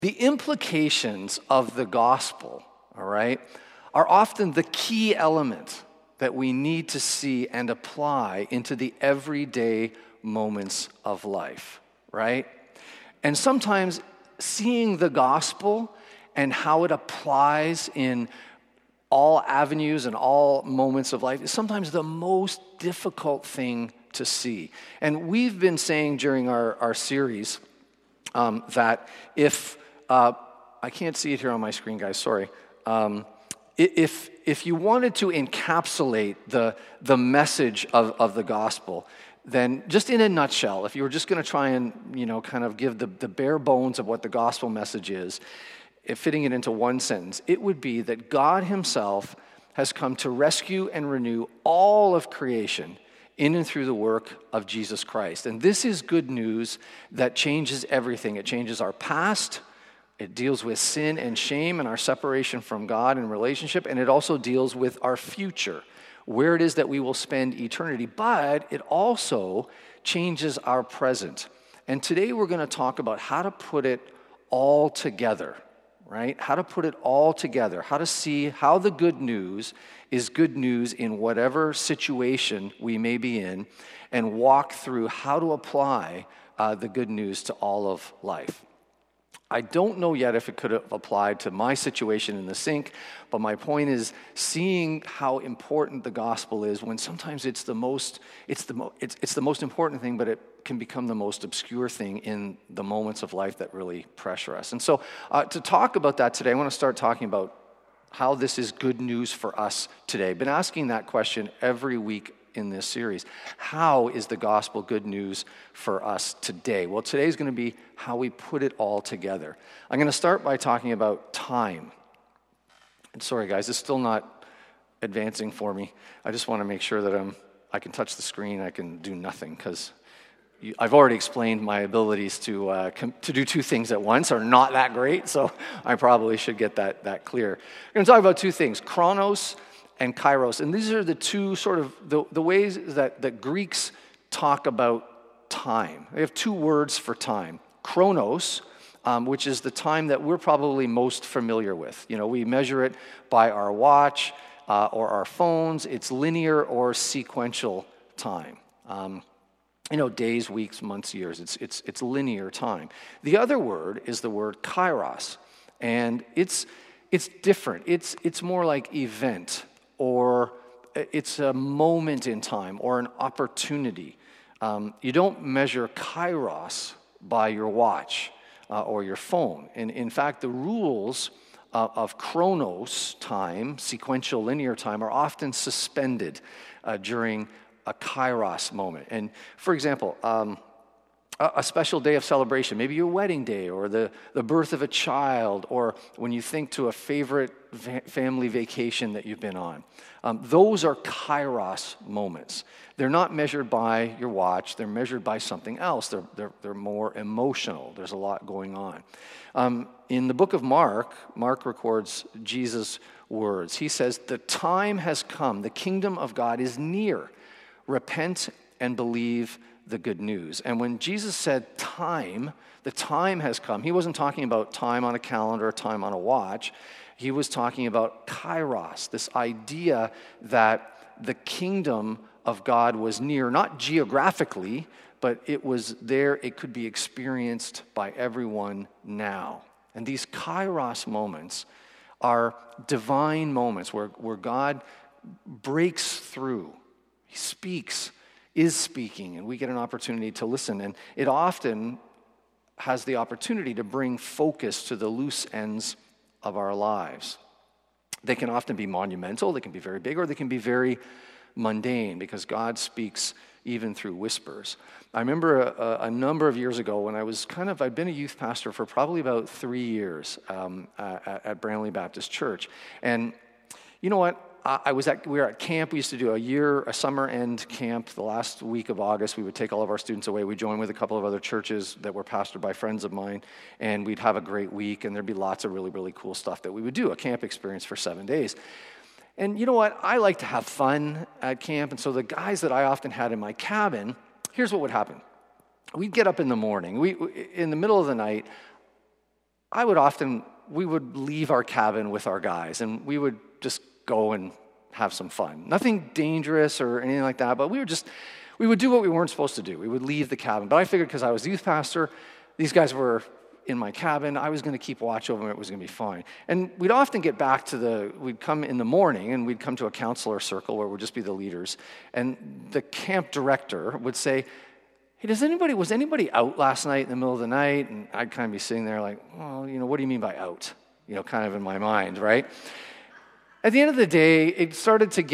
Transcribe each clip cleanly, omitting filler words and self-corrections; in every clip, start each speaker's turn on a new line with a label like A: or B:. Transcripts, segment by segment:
A: The implications of the gospel, all right, are often the key element that we need to see and apply into the everyday moments of life, right? And sometimes seeing the gospel and how it applies in all avenues and all moments of life is sometimes the most difficult thing to see. And we've been saying during our series that if, I can't see it here on my screen, guys, sorry. If you wanted to encapsulate the message of the gospel, then just in a nutshell, if you were just going to try and, kind of give the bare bones of what the gospel message is, fitting it into one sentence, it would be that God himself has come to rescue and renew all of creation in and through the work of Jesus Christ. And this is good news that changes everything. It changes our past, it deals with sin and shame and our separation from God and relationship, and it also deals with our future, where it is that we will spend eternity. But it also changes our present. And today we're going to talk about how to put it all together. Right? How to put it all together, how to see how the good news is good news in whatever situation we may be in, and walk through how to apply the good news to all of life. I don't know yet if it could have applied to my situation in the sink, but my point is seeing how important the gospel is when sometimes it's the most important thing, but it can become the most obscure thing in the moments of life that really pressure us. And so to talk about that today, I want to start talking about how this is good news for us today. I've been asking that question every week in this series. How is the gospel good news for us today? Well, today is going to be how we put it all together. I'm going to start by talking about time. And sorry, guys, it's still not advancing for me. I just want to make sure that I can touch the screen. I can do nothing because I've already explained my abilities to do two things at once are not that great, so I probably should get that clear. We're going to talk about two things, chronos and kairos. And these are the two sort of the ways that Greeks talk about time. They have two words for time. Chronos, which is the time that we're probably most familiar with. We measure it by our watch or our phones. It's linear or sequential time. Days, weeks, months, years. It's linear time. The other word is the word kairos, and it's different. It's more like event, or it's a moment in time, or an opportunity. You don't measure kairos by your watch or your phone. And in fact, the rules of chronos time, sequential linear time, are often suspended during a kairos moment. And for example, a special day of celebration, maybe your wedding day or the birth of a child, or when you think to a favorite family vacation that you've been on. Those are kairos moments. They're not measured by your watch. They're measured by something else. They're more emotional. There's a lot going on. In the book of Mark records Jesus' words. He says, "The time has come. The kingdom of God is near. Repent and believe the good news." And when Jesus said time, the time has come, he wasn't talking about time on a calendar or time on a watch. He was talking about kairos, this idea that the kingdom of God was near, not geographically, but it was there. It could be experienced by everyone now. And these kairos moments are divine moments where God breaks through. He speaks, is speaking, and we get an opportunity to listen. And it often has the opportunity to bring focus to the loose ends of our lives. They can often be monumental, they can be very big, or they can be very mundane, because God speaks even through whispers. I remember a number of years ago when I'd been a youth pastor for probably about 3 years at Brantley Baptist Church. And you know what? We were at camp. We used to do a summer end camp. The last week of August, we would take all of our students away. We'd join with a couple of other churches that were pastored by friends of mine, and we'd have a great week, and there'd be lots of really, really cool stuff that we would do, a camp experience for 7 days. And you know what? I like to have fun at camp, and so the guys that I often had in my cabin, here's what would happen. We'd get up in the morning. In the middle of the night, we would leave our cabin with our guys, and we would just go and have some fun. Nothing dangerous or anything like that, but we would do what we weren't supposed to do. We would leave the cabin. But I figured because I was youth pastor, these guys were in my cabin, I was going to keep watch over them, it was going to be fine. And we'd often get back we'd come in the morning, and we'd come to a counselor circle where we'd just be the leaders, and the camp director would say, hey, was anybody out last night in the middle of the night? And I'd kind of be sitting there like, well, what do you mean by out? Kind of in my mind, right? At the end of the day, it started to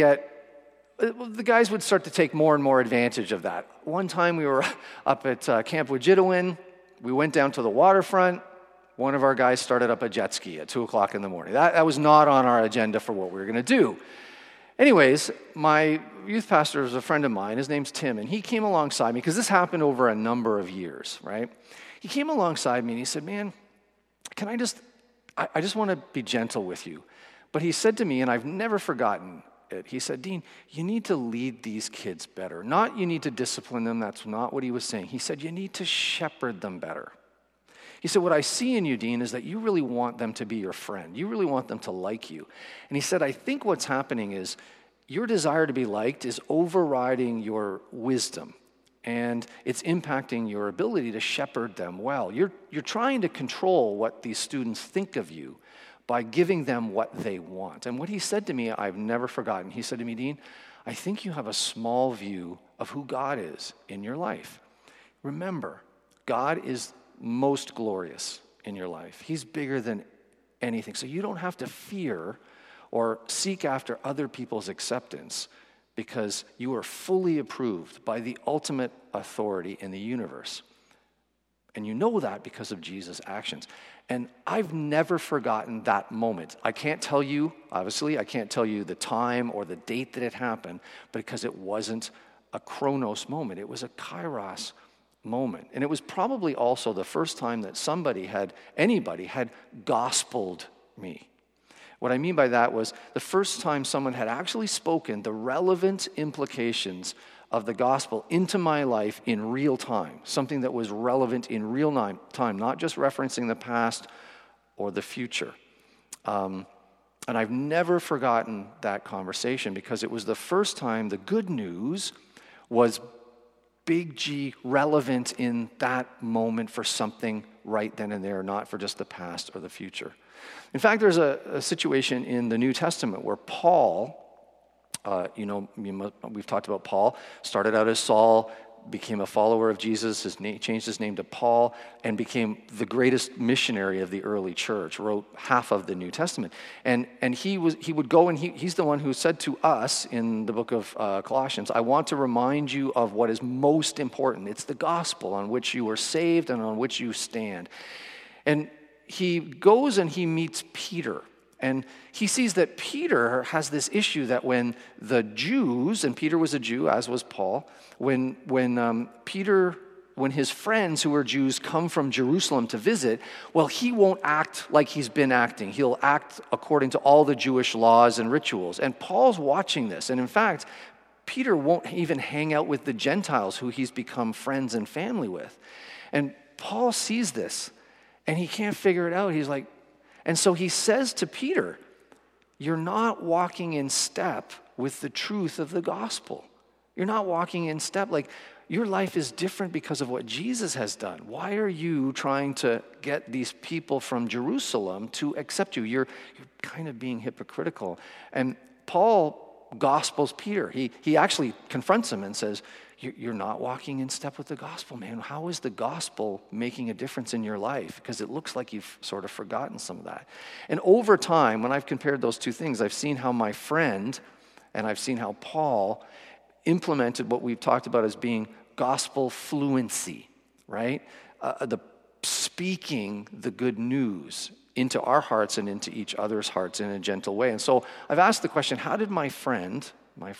A: the guys would start to take more and more advantage of that. One time we were up at Camp Widgitowin. We went down to the waterfront. One of our guys started up a jet ski at 2 o'clock in the morning. That was not on our agenda for what we were going to do. Anyways, my youth pastor is a friend of mine. His name's Tim, and he came alongside me, because this happened over a number of years, right? He came alongside me, and he said, man, I just want to be gentle with you. But he said to me, and I've never forgotten it, he said, Dean, you need to lead these kids better. Not you need to discipline them, that's not what he was saying. He said, you need to shepherd them better. He said, what I see in you, Dean, is that you really want them to be your friend. You really want them to like you. And he said, I think what's happening is your desire to be liked is overriding your wisdom, and it's impacting your ability to shepherd them well. You're trying to control what these students think of you by giving them what they want. And what he said to me, I've never forgotten. He said to me, Dean, I think you have a small view of who God is in your life. Remember, God is most glorious in your life. He's bigger than anything. So you don't have to fear or seek after other people's acceptance, because you are fully approved by the ultimate authority in the universe. And you know that because of Jesus' actions. And I've never forgotten that moment. I can't tell you the time or the date that it happened, but because it wasn't a chronos moment. It was a kairos moment. And it was probably also the first time that anybody had gospeled me. What I mean by that was the first time someone had actually spoken the relevant implications of the gospel into my life in real time, something that was relevant in real time, not just referencing the past or the future. And I've never forgotten that conversation, because it was the first time the good news was big G relevant in that moment for something right then and there, not for just the past or the future. In fact, there's a situation in the New Testament where Paul, we've talked about Paul, started out as Saul, became a follower of Jesus, changed his name to Paul, and became the greatest missionary of the early church, wrote half of the New Testament. And he would go, and he's the one who said to us in the book of Colossians, I want to remind you of what is most important. It's the gospel on which you are saved and on which you stand. And he goes and he meets Peter. And he sees that Peter has this issue that when the Jews, and Peter was a Jew, as was Paul, when his friends who are Jews come from Jerusalem to visit, well, he won't act like he's been acting. He'll act according to all the Jewish laws and rituals. And Paul's watching this. And in fact, Peter won't even hang out with the Gentiles who he's become friends and family with. And Paul sees this, and he can't figure it out. He's like, and so he says to Peter, you're not walking in step with the truth of the gospel. You're not walking in step. Like, your life is different because of what Jesus has done. Why are you trying to get these people from Jerusalem to accept you? You're kind of being hypocritical. And Paul gospels Peter. He actually confronts him and says, you're not walking in step with the gospel, man. How is the gospel making a difference in your life? Because it looks like you've sort of forgotten some of that. And over time, when I've compared those two things, I've seen how my friend and I've seen how Paul implemented what we've talked about as being gospel fluency, right? The speaking the good news into our hearts and into each other's hearts in a gentle way. And so I've asked the question, how did my friend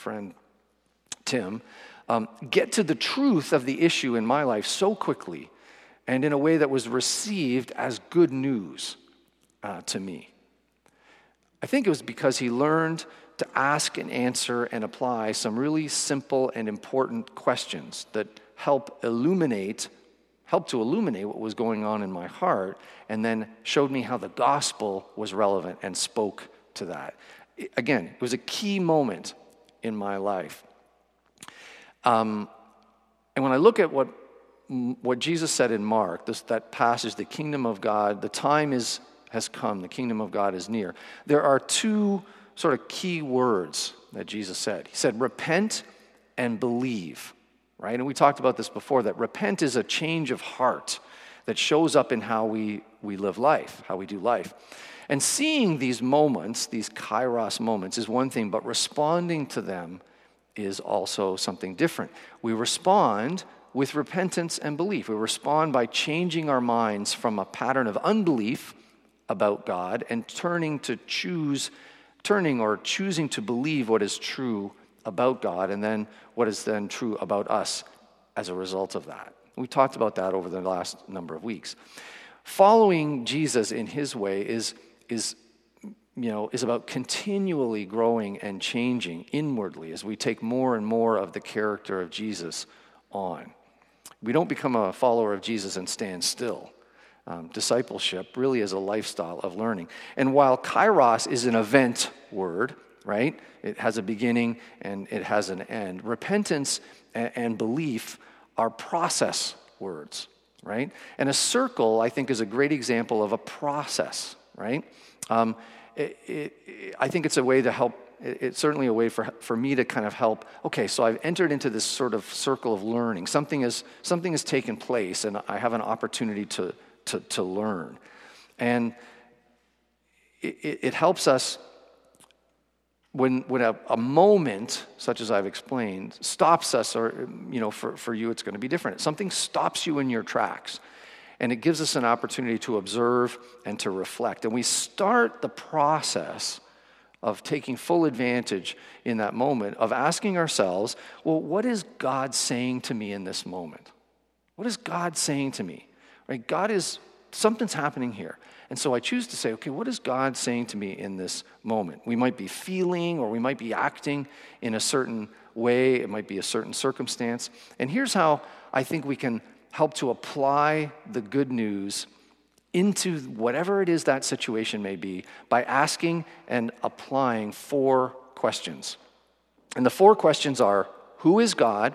A: Tim, get to the truth of the issue in my life so quickly and in a way that was received as good news to me? I think it was because he learned to ask and answer and apply some really simple and important questions that help illuminate helped to illuminate what was going on in my heart, and then showed me how the gospel was relevant and spoke to that. Again, it was a key moment in my life. And when I look at what Jesus said in Mark, that passage, the kingdom of God, the time has come, the kingdom of God is near. There are two sort of key words that Jesus said. He said, repent and believe, right? And we talked about this before, that repent is a change of heart that shows up in how we live life, how we do life. And seeing these moments, these kairos moments, is one thing, but responding to them is also something different. We respond with repentance and belief. We respond by changing our minds from a pattern of unbelief about God and choosing to believe what is true about God, and then what is then true about us as a result of that. We talked about that over the last number of weeks. Following Jesus in his way is about continually growing and changing inwardly as we take more and more of the character of Jesus on. We don't become a follower of Jesus and stand still. Discipleship really is a lifestyle of learning. And while kairos is an event word, right? It has a beginning and it has an end. Repentance and belief are process words, right? And a circle, I think, is a great example of a process, right? I think it's a way to help. It's certainly a way for me to kind of help. Okay, so I've entered into this sort of circle of learning. Something has taken place, and I have an opportunity to learn. And it helps us when a moment, such as I've explained, stops us, or for you it's going to be different. Something stops you in your tracks. And it gives us an opportunity to observe and to reflect. And we start the process of taking full advantage in that moment of asking ourselves, well, what is God saying to me in this moment? What is God saying to me? Right? Something's happening here. And so I choose to say, okay, what is God saying to me in this moment? We might be feeling or we might be acting in a certain way. It might be a certain circumstance. And here's how I think we can help to apply the good news into whatever it is that situation may be by asking and applying 4 questions. And the 4 questions are, who is God?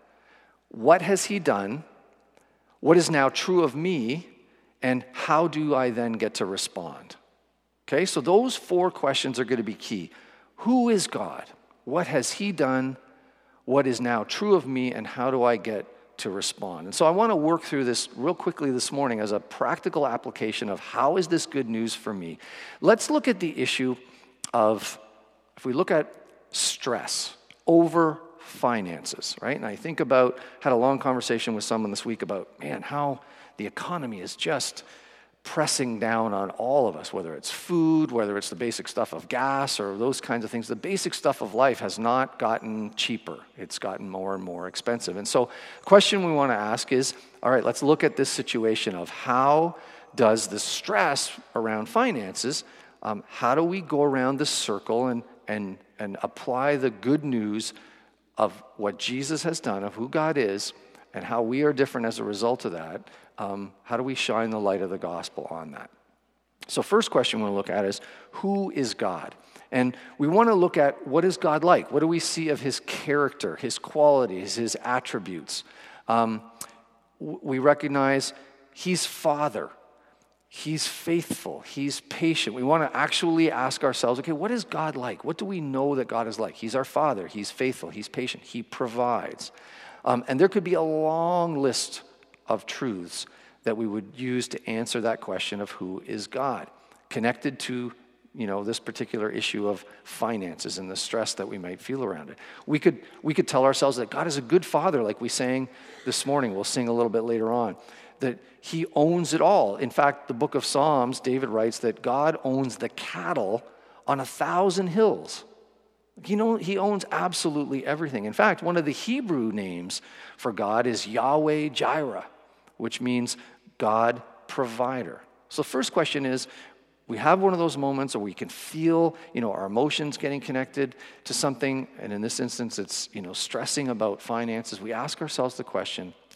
A: What has he done? What is now true of me? And how do I then get to respond? Okay, so those 4 questions are going to be key. Who is God? What has he done? What is now true of me? And how do I get to respond? And so I want to work through this real quickly this morning as a practical application of how is this good news for me. Let's look at the issue of, if we look at stress over finances, right? And I had a long conversation with someone this week about, how the economy is just pressing down on all of us, whether it's food, whether it's the basic stuff of gas or those kinds of things. The basic stuff of life has not gotten cheaper. It's gotten more and more expensive. And so the question we want to ask is, all right, let's look at this situation of how does the stress around finances, how do we go around the circle and apply the good news of what Jesus has done, of who God is, and how we are different as a result of that. How do we shine the light of the gospel on that? So first question we want to look at is, who is God? And we want to look at, what is God like? What do we see of his character, his qualities, his attributes? We recognize he's Father. He's faithful. He's patient. We want to actually ask ourselves, okay, what is God like? What do we know that God is like? He's our Father. He's faithful. He's patient. He provides. And there could be a long list of truths that we would use to answer that question of who is God, connected to this particular issue of finances and the stress that we might feel around it. We could tell ourselves that God is a good Father, like we sang this morning. We'll sing a little bit later on, that he owns it all. In fact, the book of Psalms, David writes that God owns the cattle on 1,000 hills. He owns absolutely everything. In fact, one of the Hebrew names for God is Yahweh Jireh, which means God provider. So the first question is, we have one of those moments where we can feel, our emotions getting connected to something, and in this instance, it's, stressing about finances. We ask ourselves the question,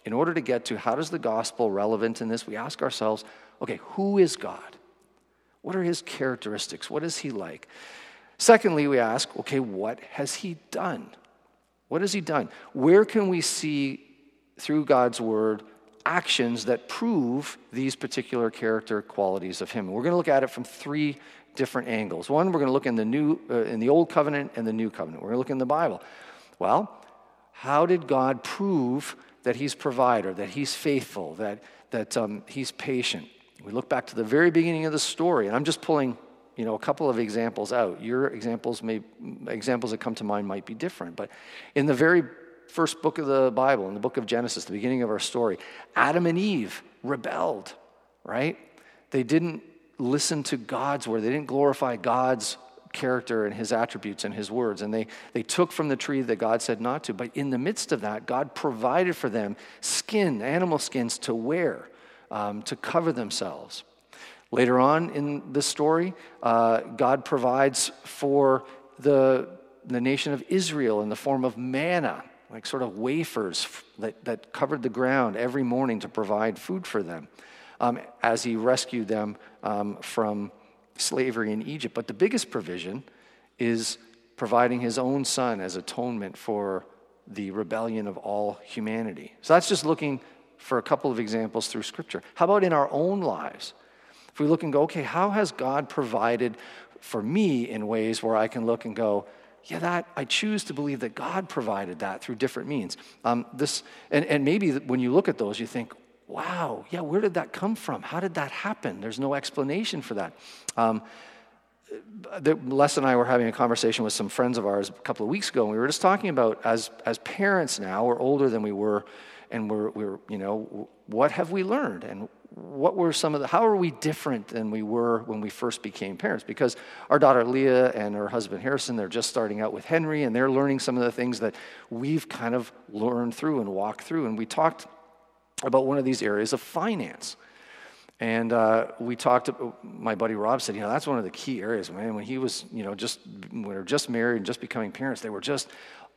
A: in order to get to how does the gospel relevant in this, we ask ourselves, okay, who is God? What are his characteristics? What is he like? Secondly, we ask, okay, what has he done? What has he done? Where can we see through God's word actions that prove these particular character qualities of him? And we're going to look at it from three different angles. One, we're going to look in the Old Covenant and the New Covenant. We're going to look in the Bible. Well, how did God prove that he's provider, that he's faithful, that he's patient? We look back to the very beginning of the story, and I'm just pulling, a couple of examples out. Your examples that come to mind might be different, but in the very first book of the Bible, in the book of Genesis, the beginning of our story, Adam and Eve rebelled, right? They didn't listen to God's word. They didn't glorify God's character and his attributes and his words, and they took from the tree that God said not to. But in the midst of that, God provided for them animal skins to wear, to cover themselves. Later on in this story, God provides for the nation of Israel in the form of manna, like sort of wafers that covered the ground every morning to provide food for them, as he rescued them from slavery in Egypt. But the biggest provision is providing his own son as atonement for the rebellion of all humanity. So that's just looking for a couple of examples through Scripture. How about in our own lives? If we look and go, okay, how has God provided for me in ways where I can look and go, yeah, I choose to believe that God provided that through different means. And maybe when you look at those, you think, wow, yeah, where did that come from? How did that happen? There's no explanation for that. Les and I were having a conversation with some friends of ours a couple of weeks ago, and we were just talking about as parents now, we're older than we were, and we're what have we learned, and what were how are we different than we were when we first became parents? Because our daughter Leah and her husband Harrison, they're just starting out with Henry, and they're learning some of the things that we've kind of learned through and walked through. And we talked about one of these areas of finance. And we talked, my buddy Rob said, that's one of the key areas, man. When he was, when we were just married and just becoming parents, they were just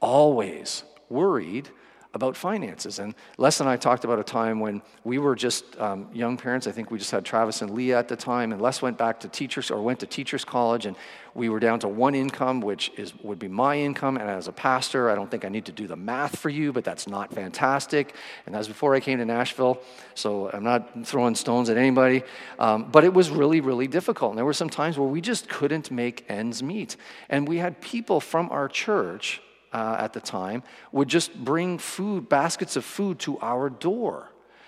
A: always worried about finances. And Les and I talked about a time when we were just young parents. I think we just had Travis and Leah at the time, and Les went to teachers college, and we were down to one income, which would be my income. And as a pastor, I don't think I need to do the math for you, but that's not fantastic. And that was before I came to Nashville, so I'm not throwing stones at anybody. But it was really, really difficult. And there were some times where we just couldn't make ends meet. And we had people from our church at the time would just bring baskets of food to our door.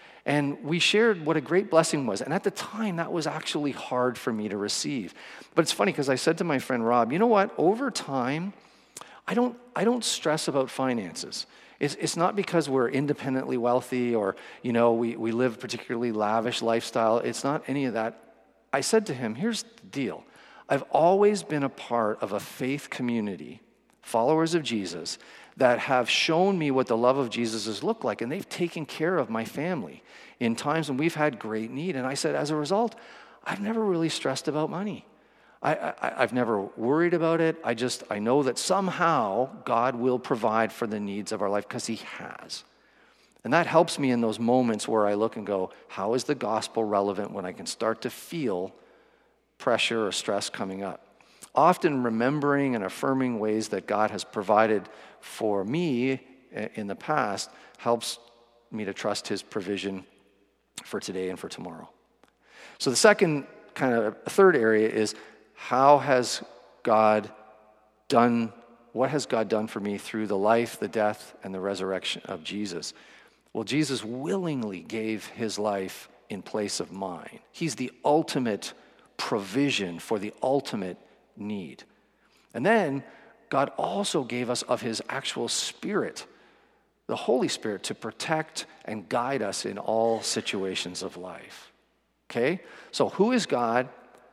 A: And we shared what a great blessing was. And at the time, that was actually hard for me to receive. But it's funny because I said to my friend Rob, you know what? Over time, I don't stress about finances. It's not because we're independently wealthy or, we live a particularly lavish lifestyle. It's not any of that. I said to him, here's the deal. I've always been a part of a faith community, followers of Jesus, that have shown me what the love of Jesus has looked like, and they've taken care of my family in times when we've had great need. And I said, as a result, I've never really stressed about money. I've never worried about it. I know that somehow God will provide for the needs of our life because he has. And that helps me in those moments where I look and go, how is the gospel relevant when I can start to feel pressure or stress coming up? Often remembering and affirming ways that God has provided for me in the past helps me to trust his provision for today and for tomorrow. So the third area is, what has God done for me through the life, the death, and the resurrection of Jesus? Well, Jesus willingly gave his life in place of mine. He's the ultimate provision for the ultimate need. And then God also gave us of his actual Spirit, the Holy Spirit, to protect and guide us in all situations of life. Okay? So who is God?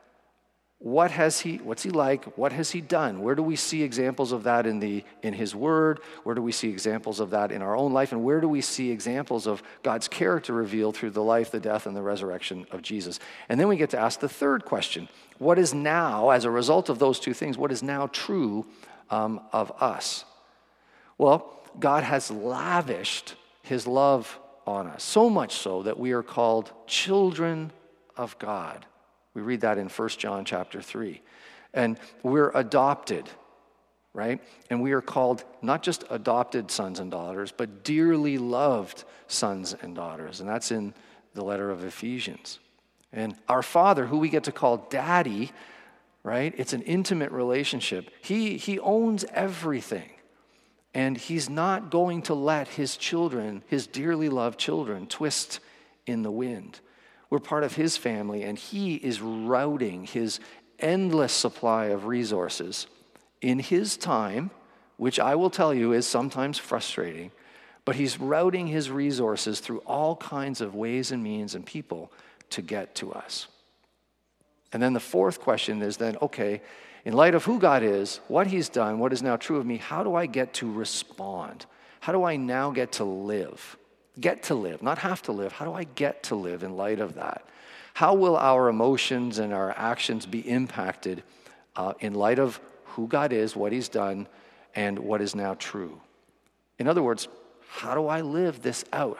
A: What's he like? What has he done? Where do we see examples of that in his word? Where do we see examples of that in our own life? And where do we see examples of God's character revealed through the life, the death, and the resurrection of Jesus? And then we get to ask the third question. What is now, as a result of those two things, what is now true of us? Well, God has lavished his love on us, so much so that we are called children of God. We read that in 1 John chapter 3. And we're adopted, right? And we are called not just adopted sons and daughters, but dearly loved sons and daughters. And that's in the letter of Ephesians. And our Father, who we get to call Daddy, right? It's an intimate relationship. He owns everything. And he's not going to let his children, his dearly loved children, twist in the wind. We're part of his family, and he is routing his endless supply of resources in his time, which I will tell you is sometimes frustrating, but he's routing his resources through all kinds of ways and means and people to get to us. And then the fourth question is then, okay, in light of who God is, what he's done, what is now true of me, how do I get to respond? How do I now get to live? Get to live, not have to live. How do I get to live in light of that? How will our emotions and our actions be impacted in light of who God is, what he's done, and what is now true? In other words, how do I live this out?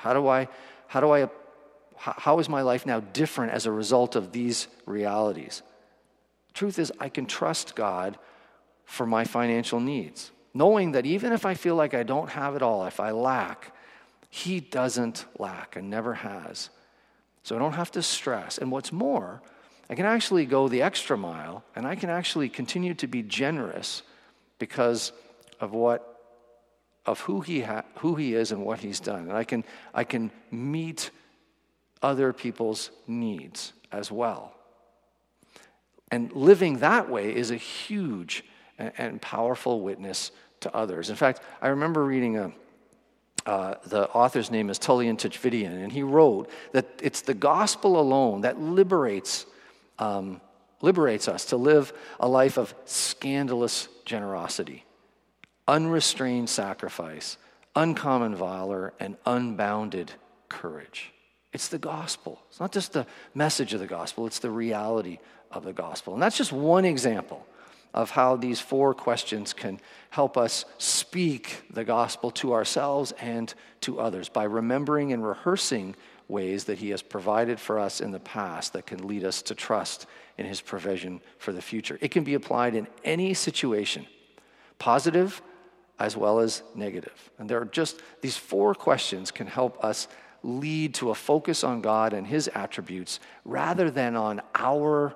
A: How is my life now different as a result of these realities? Truth is, I can trust God for my financial needs, knowing that even if I feel like I don't have it all, if I lack, he doesn't lack and never has. So I don't have to stress. And what's more, I can actually go the extra mile, and I can actually continue to be generous because of who he is and what he's done. And I can meet other people's needs as well. And living that way is a huge and powerful witness to others. In fact, I remember reading the author's name is Tullian Teichvidian, and he wrote that it's the gospel alone that liberates us to live a life of scandalous generosity, unrestrained sacrifice, uncommon valor, and unbounded courage. It's the gospel. It's not just the message of the gospel, it's the reality of the gospel. And that's just one example of how these four questions can help us speak the gospel to ourselves and to others by remembering and rehearsing ways that he has provided for us in the past that can lead us to trust in his provision for the future. It can be applied in any situation, positive as well as negative. And there are just these four questions can help us lead to a focus on God and his attributes rather than on our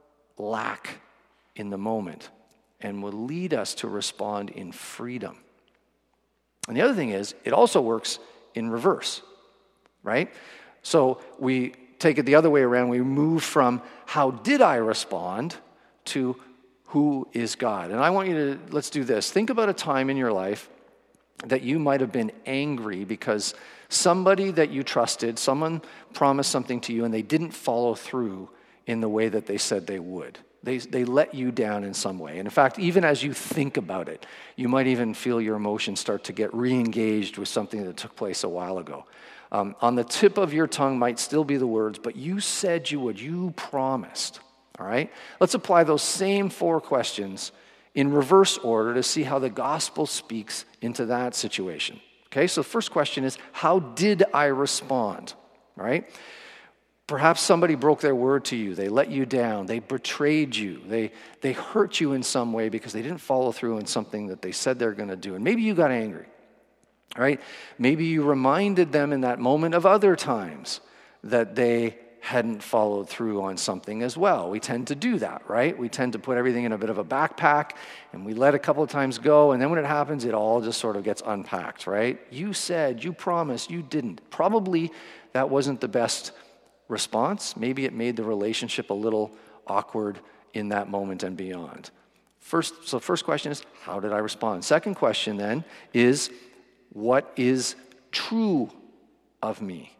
A: lack in the moment, and will lead us to respond in freedom. And the other thing is, it also works in reverse, right? So we take it the other way around. We move from how did I respond to who is God? And I want you to, let's do this. Think about a time in your life that you might have been angry because somebody that you trusted, someone promised something to you and they didn't follow through in the way that they said they would. They let you down in some way. And in fact, even as you think about it, you might even feel your emotions start to get re-engaged with something that took place a while ago. On the tip of your tongue might still be the words, but you said you would. You promised. All right? Let's apply those same four questions in reverse order to see how the gospel speaks into that situation. Okay, so the first question is, how did I respond? All right? Perhaps somebody broke their word to you. They let you down. They betrayed you. They hurt you in some way because they didn't follow through on something that they said they're going to do. And maybe you got angry, right? Maybe you reminded them in that moment of other times that they hadn't followed through on something as well. We tend to do that, right? We tend to put everything in a bit of a backpack and we let a couple of times go, and then when it happens, it all just sort of gets unpacked, right? You said, you promised, you didn't. Probably that wasn't the best response. Maybe it made the relationship a little awkward in that moment and beyond. First question is, how did I respond? Second question then is, what is true of me?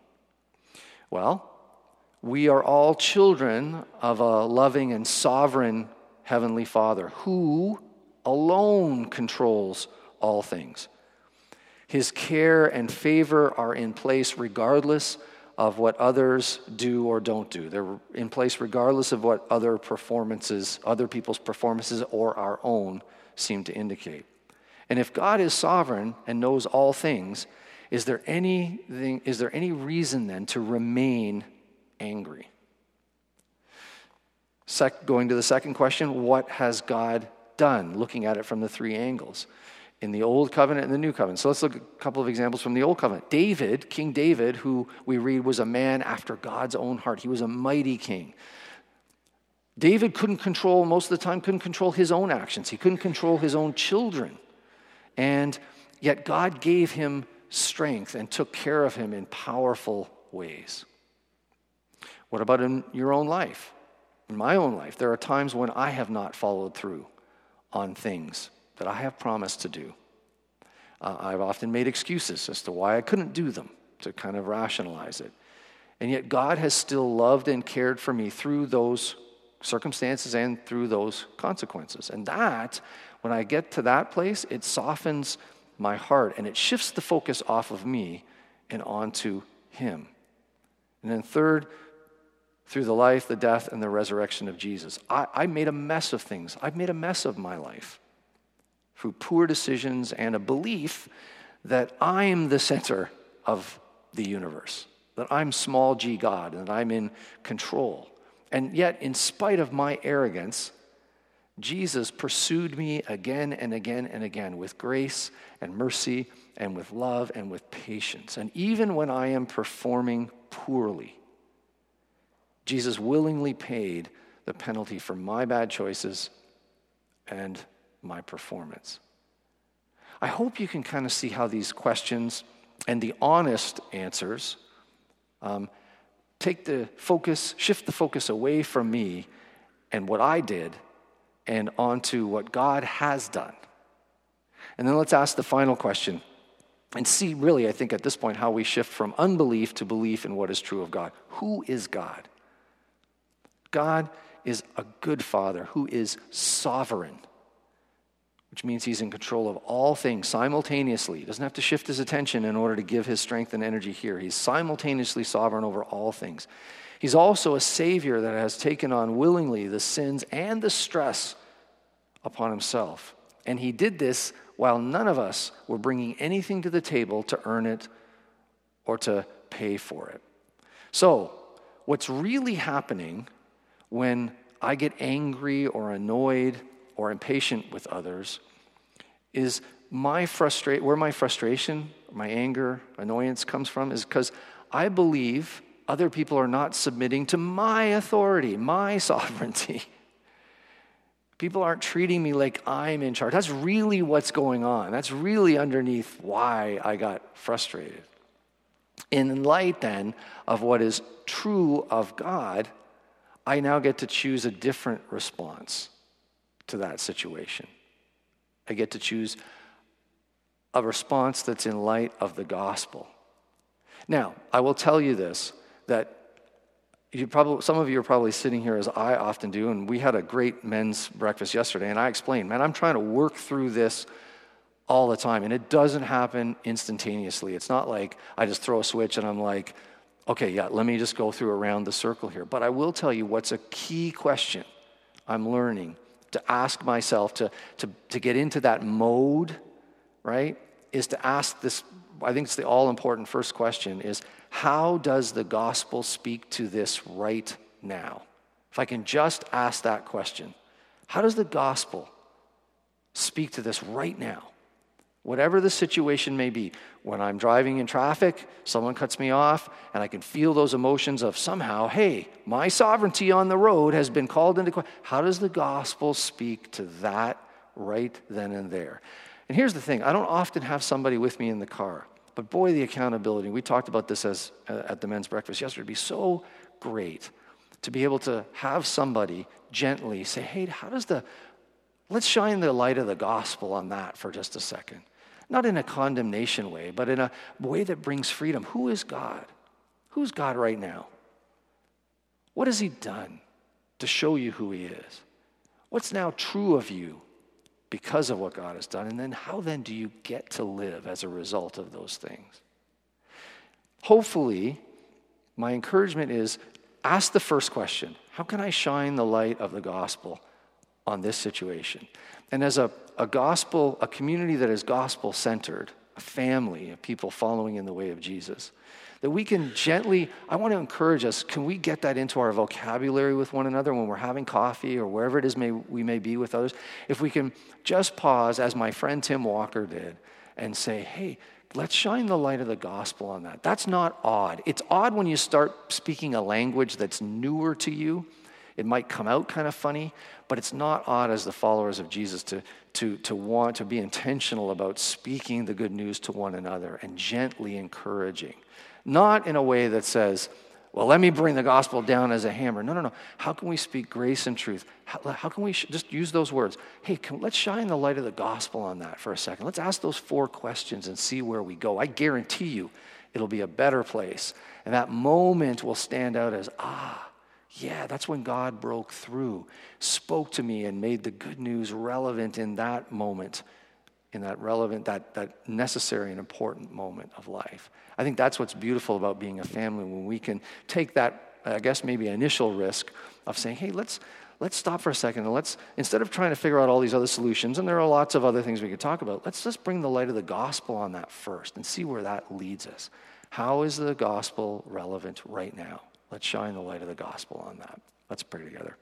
A: Well, we are all children of a loving and sovereign Heavenly Father who alone controls all things. His care and favor are in place regardless of what others do or don't do. They're in place regardless of what other people's performances or our own seem to indicate. And if God is sovereign and knows all things, Is there any reason then to remain angry? Going to the second question, what has God done? Looking at it from the three angles. In the Old Covenant and the New Covenant. So let's look at a couple of examples from the Old Covenant. David, King David, who we read was a man after God's own heart. He was a mighty king. David most of the time, couldn't control his own actions. He couldn't control his own children. And yet God gave him strength and took care of him in powerful ways. What about in your own life? In my own life, there are times when I have not followed through on things that I have promised to do. I've often made excuses as to why I couldn't do them, to kind of rationalize it. And yet God has still loved and cared for me through those circumstances and through those consequences. And that, when I get to that place, it softens my heart and it shifts the focus off of me and onto Him. And then third, through the life, the death, and the resurrection of Jesus, I made a mess of things. I've made a mess of my life through poor decisions and a belief that I am the center of the universe, that I'm small g God, and that I'm in control. And yet, in spite of my arrogance, Jesus pursued me again and again and again with grace and mercy and with love and with patience. And even when I am performing poorly, Jesus willingly paid the penalty for my bad choices and my performance. I hope you can kind of see how these questions and the honest answers shift the focus away from me and what I did and onto what God has done. And then let's ask the final question and see really, I think at this point, how we shift from unbelief to belief in what is true of God. Who is God? God is a good Father who is sovereign, which means He's in control of all things simultaneously. He doesn't have to shift His attention in order to give His strength and energy here. He's simultaneously sovereign over all things. He's also a Savior that has taken on willingly the sins and the stress upon Himself. And He did this while none of us were bringing anything to the table to earn it or to pay for it. So, what's really happening when I get angry or annoyed or impatient with others is where my frustration, my anger, annoyance comes from is because I believe other people are not submitting to my authority, my sovereignty. People aren't treating me like I'm in charge. That's really what's going on. That's really underneath why I got frustrated. In light then of what is true of God, I now get to choose a different response to that situation. I get to choose a response that's in light of the gospel. Now, I will tell you this, that some of you are probably sitting here as I often do, and we had a great men's breakfast yesterday, and I explained, man, I'm trying to work through this all the time, and it doesn't happen instantaneously. It's not like I just throw a switch and I'm like, okay, yeah, let me just go through around the circle here. But I will tell you what's a key question I'm learning to ask myself to get into that mode, right, is to ask this, I think it's the all-important first question, is how does the gospel speak to this right now? If I can just ask that question, how does the gospel speak to this right now? Whatever the situation may be, when I'm driving in traffic, someone cuts me off, and I can feel those emotions of somehow, hey, my sovereignty on the road has been called into question. How does the gospel speak to that right then and there? And here's the thing, I don't often have somebody with me in the car, but boy, the accountability, we talked about this at the men's breakfast yesterday, it'd be so great to be able to have somebody gently say, hey, let's shine the light of the gospel on that for just a second. Not in a condemnation way, but in a way that brings freedom. Who is God? Who's God right now? What has He done to show you who He is? What's now true of you because of what God has done? And then how then do you get to live as a result of those things? Hopefully, my encouragement is ask the first question. How can I shine the light of the gospel on this situation? And as a community that is gospel-centered, a family of people following in the way of Jesus. That we can gently, I want to encourage us, can we get that into our vocabulary with one another when we're having coffee or wherever it is we may be with others? If we can just pause, as my friend Tim Walker did, and say, hey, let's shine the light of the gospel on that. That's not odd. It's odd when you start speaking a language that's newer to you. It might come out kind of funny, but it's not odd as the followers of Jesus to want to be intentional about speaking the good news to one another and gently encouraging. Not in a way that says, well, let me bring the gospel down as a hammer. No. How can we speak grace and truth? How can we just use those words? Hey, let's shine the light of the gospel on that for a second. Let's ask those 4 questions and see where we go. I guarantee you it'll be a better place. And that moment will stand out as, yeah, that's when God broke through, spoke to me, and made the good news relevant in that moment, in that relevant, that necessary and important moment of life. I think that's what's beautiful about being a family, when we can take that, I guess maybe initial risk of saying, hey, let's stop for a second and let's, instead of trying to figure out all these other solutions, and there are lots of other things we could talk about, let's just bring the light of the gospel on that first and see where that leads us. How is the gospel relevant right now? Let's shine the light of the gospel on that. Let's pray together.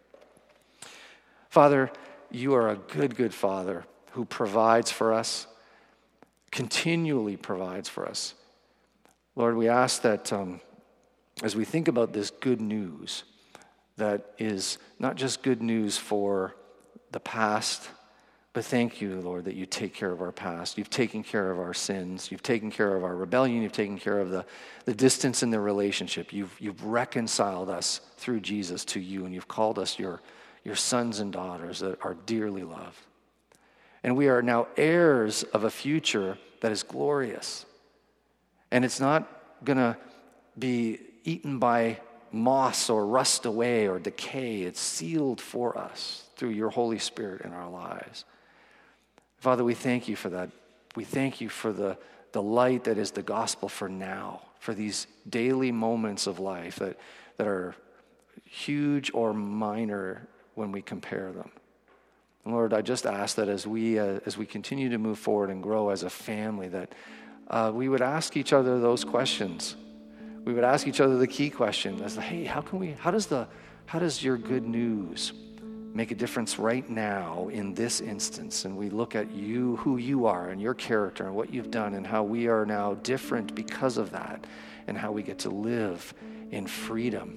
A: Father, you are a good, good Father who provides for us, continually provides for us. Lord, we ask that as we think about this good news, that is not just good news for the past, but thank you, Lord, that you take care of our past. You've taken care of our sins. You've taken care of our rebellion. You've taken care of the distance in the relationship. You've reconciled us through Jesus to you, and you've called us your sons and daughters that are dearly loved. And we are now heirs of a future that is glorious. And it's not going to be eaten by moss or rust away or decay. It's sealed for us through your Holy Spirit in our lives. Father, we thank you for that. We thank you for the light that is the gospel for now, for these daily moments of life that are huge or minor when we compare them. And Lord, I just ask that as we continue to move forward and grow as a family, that we would ask each other those questions. We would ask each other the key question as, hey, how does your good news make a difference right now in this instance? And we look at you, who you are and your character and what you've done and how we are now different because of that and how we get to live in freedom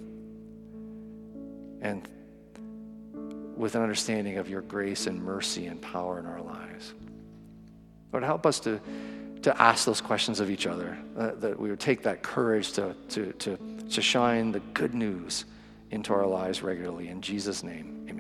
A: and with an understanding of your grace and mercy and power in our lives. Lord, help us to ask those questions of each other, that we would take that courage to shine the good news into our lives regularly. In Jesus' name, amen.